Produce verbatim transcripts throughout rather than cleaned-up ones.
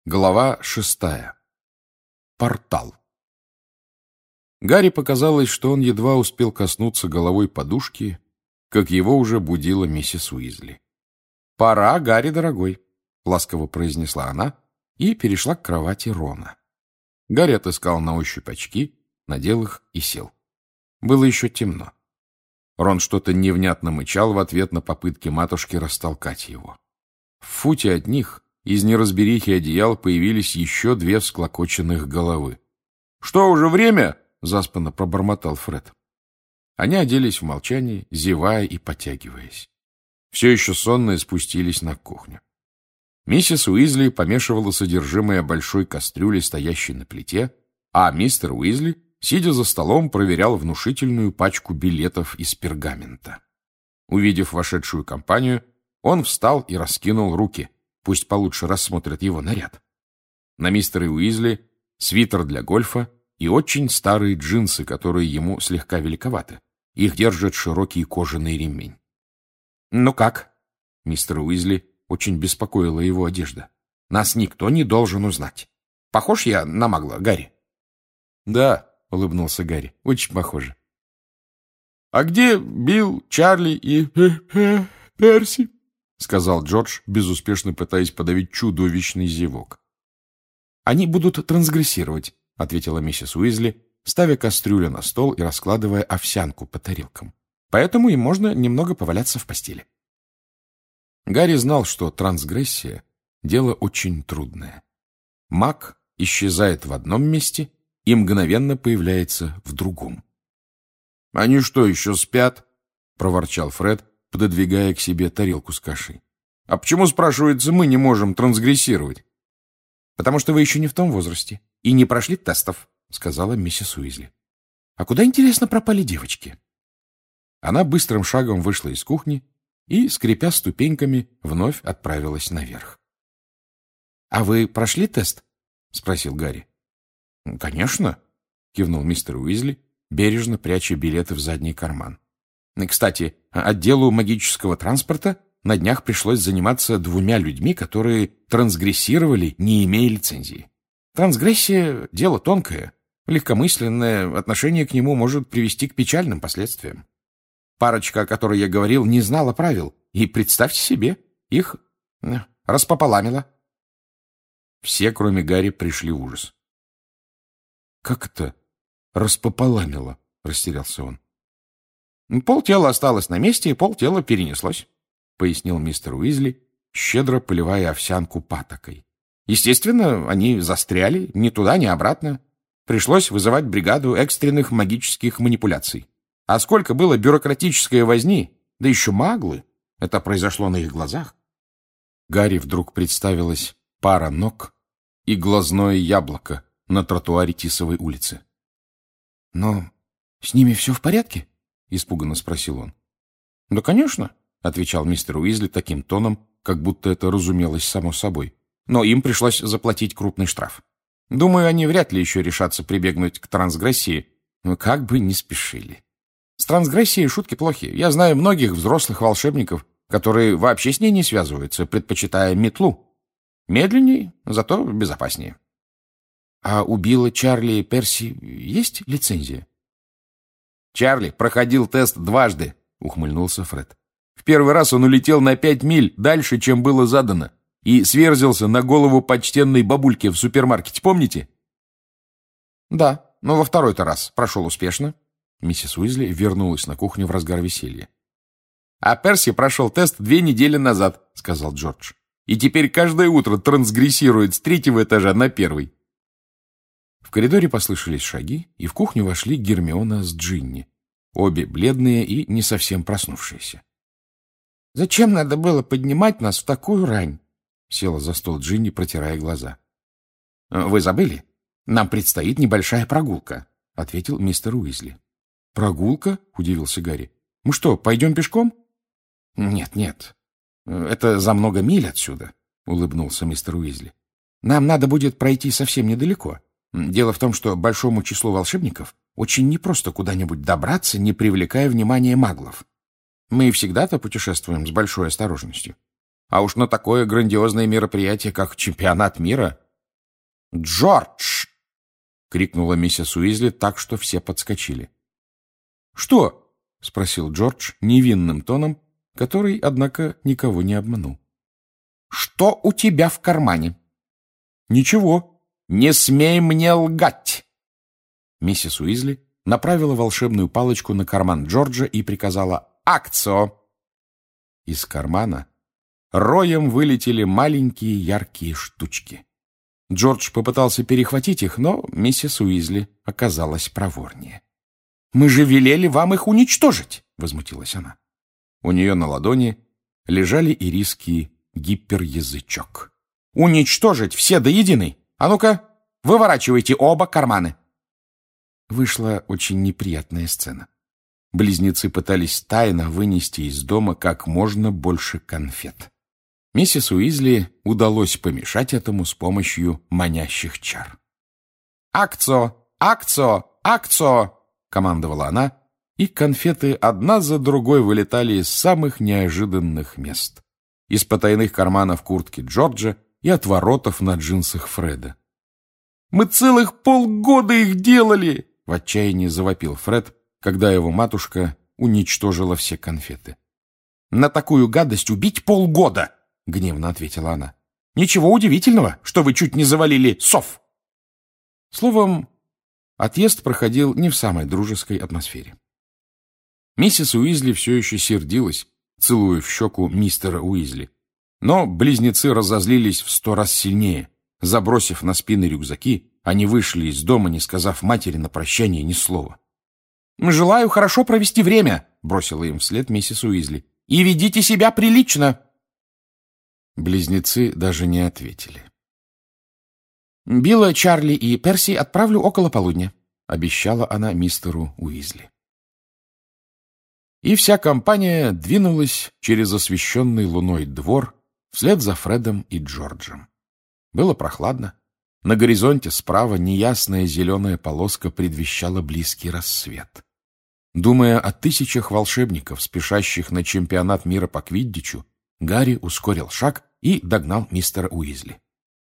Глава шестая. Портал. Гарри показалось, что он едва успел коснуться головой подушки, как его уже будила миссис Уизли. «Пора, Гарри, дорогой», — ласково произнесла она и перешла к кровати Рона. Гарри отыскал на ощупь очки, надел их и сел. Было еще темно. Рон что-то невнятно мычал в ответ на попытки матушки растолкать его. В футе от них из неразберихи одеял появились еще две всклокоченных головы. «Что, уже время?» — заспанно пробормотал Фред. Они оделись в молчании, зевая и потягиваясь. Все еще сонные спустились на кухню. Миссис Уизли помешивала содержимое большой кастрюли, стоящей на плите, а мистер Уизли, сидя за столом, проверял внушительную пачку билетов из пергамента. Увидев вошедшую компанию, он встал и раскинул руки. Пусть получше рассмотрят его наряд. На мистере Уизли свитер для гольфа и очень старые джинсы, которые ему слегка великоваты. Их держит широкий кожаный ремень. «Ну как?» Мистер Уизли очень беспокоила его одежда. «Нас никто не должен узнать. Похож я на Магла, Гарри?» «Да», — улыбнулся Гарри, — «очень похоже». «А где Билл, Чарли и Перси?» — сказал Джордж, безуспешно пытаясь подавить чудовищный зевок. «Они будут трансгрессировать», — ответила миссис Уизли, ставя кастрюлю на стол и раскладывая овсянку по тарелкам. «Поэтому им можно немного поваляться в постели». Гарри знал, что трансгрессия — дело очень трудное. Маг исчезает в одном месте и мгновенно появляется в другом. «Они что, еще спят?» — проворчал Фред, пододвигая к себе тарелку с кашей. «А почему, спрашивается, мы не можем трансгрессировать?» «Потому что вы еще не в том возрасте и не прошли тестов», — сказала миссис Уизли. «А куда, интересно, пропали девочки?» Она быстрым шагом вышла из кухни и, скрипя ступеньками, вновь отправилась наверх. «А вы прошли тест?» — спросил Гарри. «Конечно», — кивнул мистер Уизли, бережно пряча билеты в задний карман. «Кстати, отделу магического транспорта на днях пришлось заниматься двумя людьми, которые трансгрессировали, не имея лицензии. Трансгрессия — дело тонкое, легкомысленное отношение к нему может привести к печальным последствиям. Парочка, о которой я говорил, не знала правил, и, представьте себе, их распополамило». Все, кроме Гарри, пришли в ужас. «Как это распополамило?» — растерялся он. «Полтела осталось на месте, и полтела перенеслось», — пояснил мистер Уизли, щедро поливая овсянку патокой. «Естественно, они застряли ни туда, ни обратно. Пришлось вызывать бригаду экстренных магических манипуляций. А сколько было бюрократической возни, да еще маглы, это произошло на их глазах». Гарри вдруг представилась пара ног и глазное яблоко на тротуаре Тисовой улицы. «Но с ними все в порядке?» — испуганно спросил он. «Да, конечно», — отвечал мистер Уизли таким тоном, как будто это разумелось само собой. «Но им пришлось заплатить крупный штраф. Думаю, они вряд ли еще решатся прибегнуть к трансгрессии, но как бы не спешили. С трансгрессией шутки плохи. Я знаю многих взрослых волшебников, которые вообще с ней не связываются, предпочитая метлу. Медленнее, зато безопаснее». «А у Билла, Чарли и Перси есть лицензия?» «Чарли проходил тест дважды», — ухмыльнулся Фред. «В первый раз он улетел на пять миль дальше, чем было задано, и сверзился на голову почтенной бабульки в супермаркете, помните?» «Да, но во второй-то раз прошел успешно». Миссис Уизли вернулась на кухню в разгар веселья. «А Перси прошел тест две недели назад», — сказал Джордж. «И теперь каждое утро трансгрессирует с третьего этажа на первый». В коридоре послышались шаги, и в кухню вошли Гермиона с Джинни, обе бледные и не совсем проснувшиеся. «Зачем надо было поднимать нас в такую рань?» — села за стол Джинни, протирая глаза. «Вы забыли? Нам предстоит небольшая прогулка», — ответил мистер Уизли. «Прогулка?» — удивился Гарри. «Мы что, пойдем пешком?» «Нет, нет. Это за много миль отсюда», — улыбнулся мистер Уизли. «Нам надо будет пройти совсем недалеко. Дело в том, что большому числу волшебников очень непросто куда-нибудь добраться, не привлекая внимания маглов. Мы всегда-то путешествуем с большой осторожностью. А уж на такое грандиозное мероприятие, как чемпионат мира, Джордж!» — крикнула миссис Уизли так, что все подскочили. «Что?» — спросил Джордж невинным тоном, который, однако, никого не обманул. «Что у тебя в кармане?» «Ничего. Не смей мне лгать!» Миссис Уизли направила волшебную палочку на карман Джорджа и приказала «Акцио!». Из кармана роем вылетели маленькие яркие штучки. Джордж попытался перехватить их, но миссис Уизли оказалась проворнее. «Мы же велели вам их уничтожить!» — возмутилась она. У нее на ладони лежали ирисский гиперязычок. «Уничтожить все до единой! А ну-ка, выворачивайте оба карманы!» Вышла очень неприятная сцена. Близнецы пытались тайно вынести из дома как можно больше конфет. Миссис Уизли удалось помешать этому с помощью манящих чар. «Акцио! Акцио! Акцио!» — командовала она, и конфеты одна за другой вылетали из самых неожиданных мест. Из потайных карманов куртки Джорджа и от воротов на джинсах Фреда. «Мы целых полгода их делали!» — в отчаянии завопил Фред, когда его матушка уничтожила все конфеты. «На такую гадость убить полгода!» — гневно ответила она. «Ничего удивительного, что вы чуть не завалили сов!» Словом, отъезд проходил не в самой дружеской атмосфере. Миссис Уизли все еще сердилась, целуя в щеку мистера Уизли. Но близнецы разозлились в сто раз сильнее. Забросив на спины рюкзаки, они вышли из дома, не сказав матери на прощание ни слова. «Желаю хорошо провести время», — бросила им вслед миссис Уизли. «И ведите себя прилично». Близнецы даже не ответили. «Билла, Чарли и Перси отправлю около полудня», — обещала она мистеру Уизли. И вся компания двинулась через освещенный луной двор вслед за Фредом и Джорджем. Было прохладно. На горизонте справа неясная зеленая полоска предвещала близкий рассвет. Думая о тысячах волшебников, спешащих на чемпионат мира по квиддичу, Гарри ускорил шаг и догнал мистера Уизли.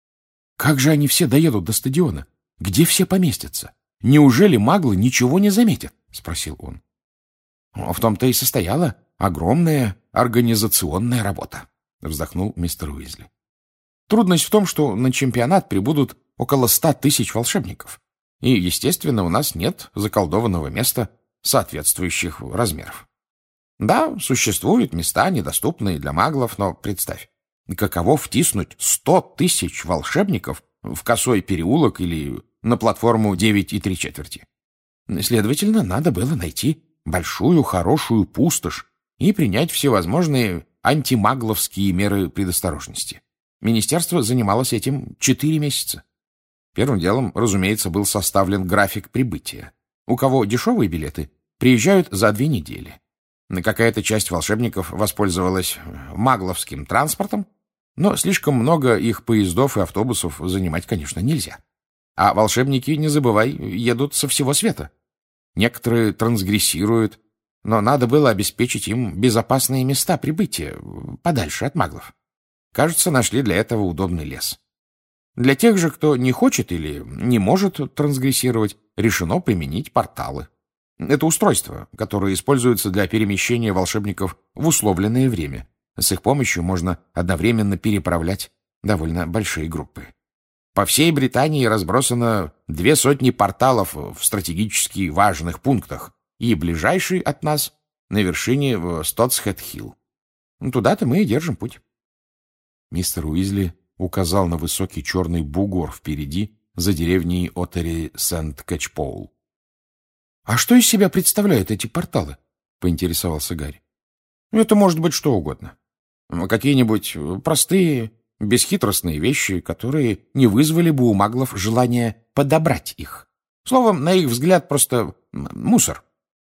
«Как же они все доедут до стадиона? Где все поместятся? Неужели маглы ничего не заметят?» — спросил он. «В том-то и состояла огромная организационная работа», — вздохнул мистер Уизли. «Трудность в том, что на чемпионат прибудут около ста тысяч волшебников, и, естественно, у нас нет заколдованного места соответствующих размеров. Да, существуют места, недоступные для маглов, но представь, каково втиснуть сто тысяч волшебников в косой переулок или на платформу девять и три четверти? Следовательно, надо было найти большую хорошую пустошь и принять всевозможные антимагловские меры предосторожности. Министерство занималось этим четыре месяца. Первым делом, разумеется, был составлен график прибытия. У кого дешевые билеты, приезжают за две недели. Какая-то часть волшебников воспользовалась магловским транспортом, но слишком много их поездов и автобусов занимать, конечно, нельзя. А волшебники, не забывай, едут со всего света. Некоторые трансгрессируют, но надо было обеспечить им безопасные места прибытия, подальше от маглов. Кажется, нашли для этого удобный лес. Для тех же, кто не хочет или не может трансгрессировать, решено применить порталы. Это устройства, которые используются для перемещения волшебников в условленное время. С их помощью можно одновременно переправлять довольно большие группы. По всей Британии разбросано две сотни порталов в стратегически важных пунктах, и ближайший от нас на вершине в Стотсхед-Хилл. Туда-то мы и держим путь. Мистер Уизли указал на высокий черный бугор впереди, за деревней Оттери-Сент-Кэтчпоул. — А что из себя представляют эти порталы? — поинтересовался Гарри. — Это может быть что угодно. Какие-нибудь простые, бесхитростные вещи, которые не вызвали бы у маглов желания подобрать их. Словом, на их взгляд, просто мусор.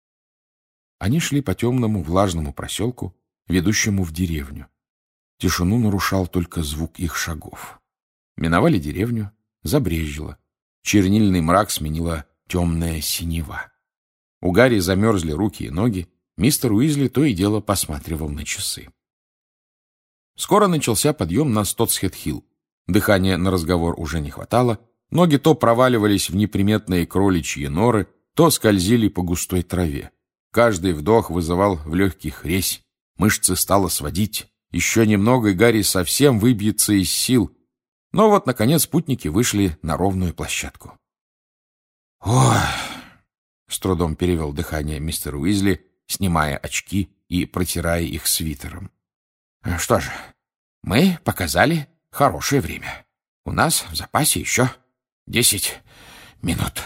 Они шли по темному влажному проселку, ведущему в деревню. Тишину нарушал только звук их шагов. Миновали деревню, забрезжило. Чернильный мрак сменила темная синева. У Гарри замерзли руки и ноги. Мистер Уизли то и дело посматривал на часы. Скоро начался подъем на Стотсхед-Хилл. Дыхания на разговор уже не хватало, ноги то проваливались в неприметные кроличьи норы, то скользили по густой траве. Каждый вдох вызывал в легких резь, мышцы стало сводить. Еще немного, и Гарри совсем выбьется из сил. Но вот, наконец, путники вышли на ровную площадку. «Ой!» — с трудом перевел дыхание мистер Уизли, снимая очки и протирая их свитером. «Что же, мы показали хорошее время. У нас в запасе еще десять минут».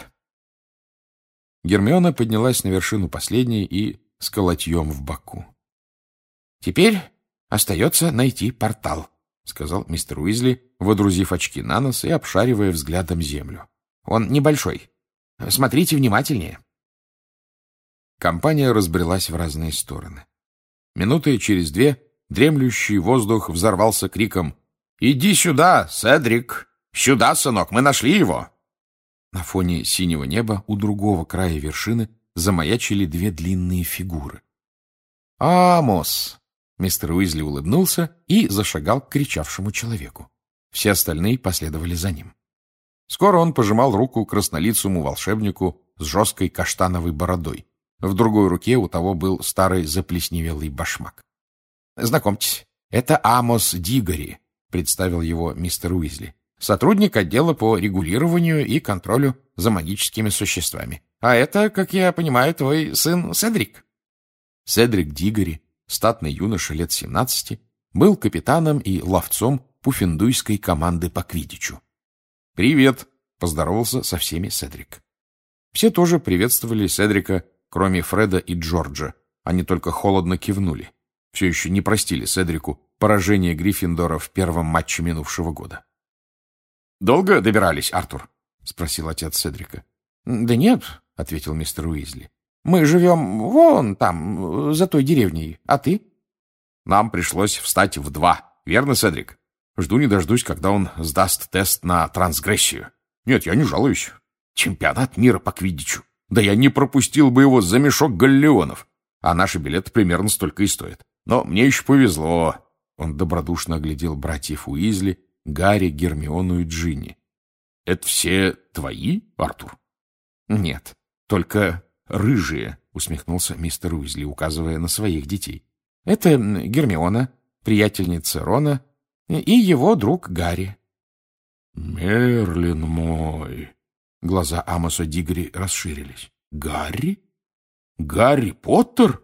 Гермиона поднялась на вершину последней и с колотьем в боку. «Теперь остается найти портал», — сказал мистер Уизли, водрузив очки на нос и обшаривая взглядом землю. «Он небольшой. Смотрите внимательнее». Компания разбрелась в разные стороны. Минуты через две дремлющий воздух взорвался криком: «Иди сюда, Седрик! Сюда, сынок, мы нашли его!» На фоне синего неба у другого края вершины замаячили две длинные фигуры. «Амос!» — мистер Уизли улыбнулся и зашагал к кричавшему человеку. Все остальные последовали за ним. Скоро он пожимал руку краснолицому волшебнику с жесткой каштановой бородой. В другой руке у того был старый заплесневелый башмак. «Знакомьтесь, это Амос Дигори», — представил его мистер Уизли. «Сотрудник отдела по регулированию и контролю за магическими существами. А это, как я понимаю, твой сын Седрик». Седрик Дигори, статный юноша лет семнадцати, был капитаном и ловцом пуффендуйской команды по квиддичу. «Привет!» — поздоровался со всеми Седрик. Все тоже приветствовали Седрика, кроме Фреда и Джорджа. Они только холодно кивнули. Все еще не простили Седрику поражение Гриффиндора в первом матче минувшего года. «Долго добирались, Артур?» — спросил отец Седрика. «Да нет», — ответил мистер Уизли. «Мы живем вон там, за той деревней. А ты?» «Нам пришлось встать в два. Верно, Седрик? Жду не дождусь, когда он сдаст тест на трансгрессию. Нет, я не жалуюсь. Чемпионат мира по квиддичу. Да я не пропустил бы его за мешок галлеонов. А наши билеты примерно столько и стоят. Но мне еще повезло». Он добродушно оглядел братьев Уизли, Гарри, Гермиону и Джинни. «Это все твои, Артур?» «Нет, только рыжие», — усмехнулся мистер Уизли, указывая на своих детей. «Это Гермиона, приятельница Рона, и его друг Гарри». «Мерлин мой!» Глаза Амоса Дигори расширились. «Гарри? Гарри Поттер?»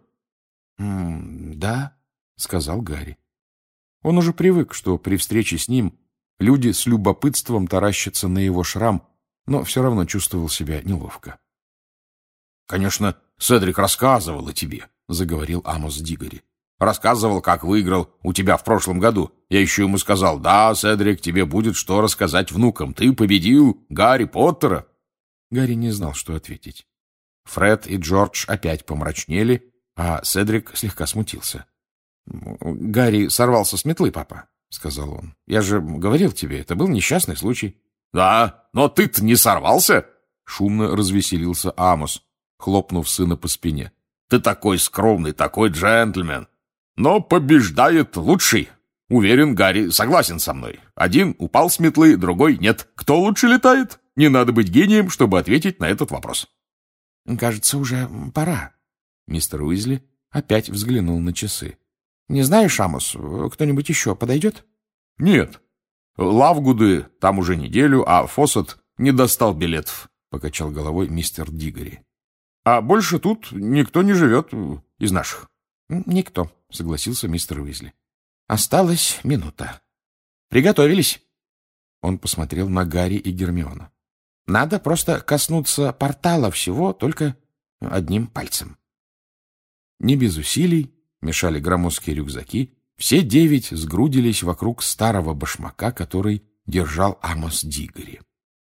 «Да», — сказал Гарри. Он уже привык, что при встрече с ним люди с любопытством таращатся на его шрам, но все равно чувствовал себя неловко. «Конечно, Седрик рассказывал о тебе», — заговорил Амос Дигори. «Рассказывал, как выиграл у тебя в прошлом году. Я еще ему сказал: да, Седрик, тебе будет что рассказать внукам. Ты победил Гарри Поттера». Гарри не знал, что ответить. Фред и Джордж опять помрачнели, а Седрик слегка смутился. «Гарри сорвался с метлы, папа», — сказал он. «Я же говорил тебе, это был несчастный случай». «Да, но ты-то не сорвался?» — шумно развеселился Амос, хлопнув сына по спине. «Ты такой скромный, такой джентльмен. Но побеждает лучший. Уверен, Гарри согласен со мной. Один упал с метлы, другой нет. Кто лучше летает? Не надо быть гением, чтобы ответить на этот вопрос». «Кажется, уже пора». Мистер Уизли опять взглянул на часы. «Не знаешь, Амос, кто-нибудь еще подойдет?» «Нет. Лавгуды там уже неделю, а Фоссет не достал билетов», — покачал головой мистер Дигори. «А больше тут никто не живет из наших». «Никто», — согласился мистер Уизли. «Осталась минута. Приготовились». Он посмотрел на Гарри и Гермиону. «Надо просто коснуться портала всего только одним пальцем». Не без усилий, мешали громоздкие рюкзаки, все девять сгрудились вокруг старого башмака, который держал Амос Дигори.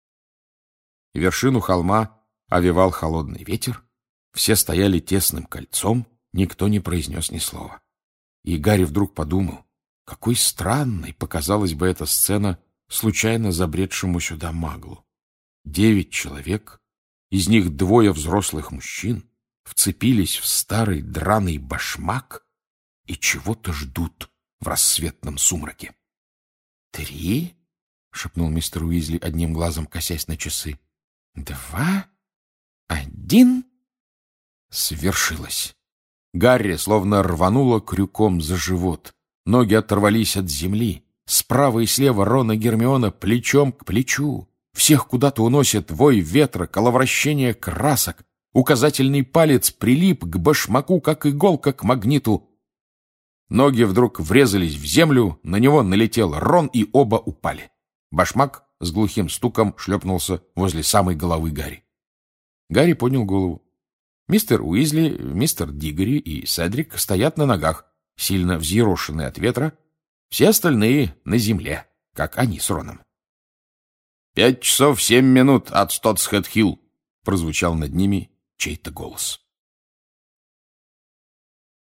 Вершину холма овевал холодный ветер, все стояли тесным кольцом, никто не произнес ни слова. И Гарри вдруг подумал, какой странной показалась бы эта сцена случайно забредшему сюда маглу. Девять человек, из них двое взрослых мужчин, вцепились в старый драный башмак и чего-то ждут в рассветном сумраке. «Три, шепнул мистер Уизли, одним глазом косясь на часы. «Два, один...» Свершилось. Гарри словно рвануло крюком за живот. Ноги оторвались от земли. Справа и слева Рон и Гермиона плечом к плечу. Всех куда-то уносит вой ветра, коловращение красок. Указательный палец прилип к башмаку, как иголка к магниту. Ноги вдруг врезались в землю, на него налетел Рон, и оба упали. Башмак с глухим стуком шлепнулся возле самой головы Гарри. Гарри поднял голову. Мистер Уизли, мистер Диггори и Седрик стоят на ногах, сильно взъерошенные от ветра, все остальные на земле, как они с Роном. «Пять часов семь минут от Стотсхед-Хилл», — прозвучал над ними чей-то голос.